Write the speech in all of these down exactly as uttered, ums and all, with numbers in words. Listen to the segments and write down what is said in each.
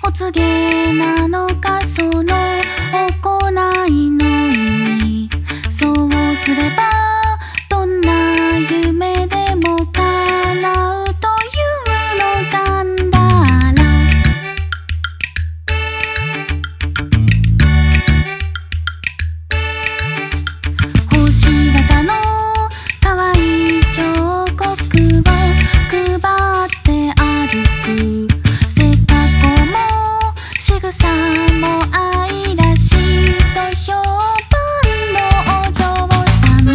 お告げなのかその行いの意味。そうすればどんな夢でも叶うというのなんだら。星型の可愛い彫刻を配って歩く背格好も仕草も愛らしいと評判のお嬢様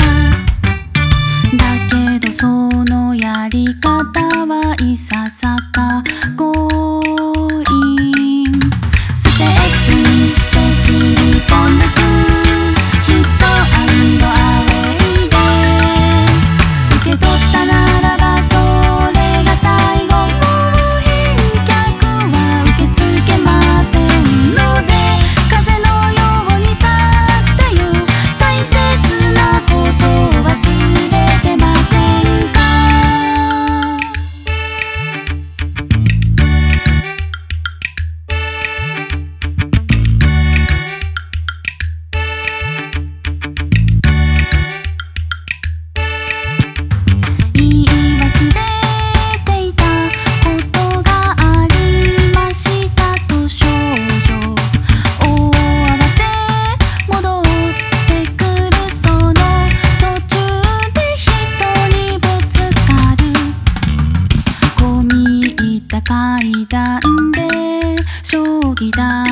だけど、そのやり方はいささか強引。ステップにして切り込んでくヒットアンドアウェイで受け取ったならばそれが最後。もう返却は受け付けませんので、風のように去ってゆく大切なことを忘れてませんか。言い忘れていたことがありましたと少女大慌て戻ってくる。その途中で人にぶつかる。込み入った階段で将棋だ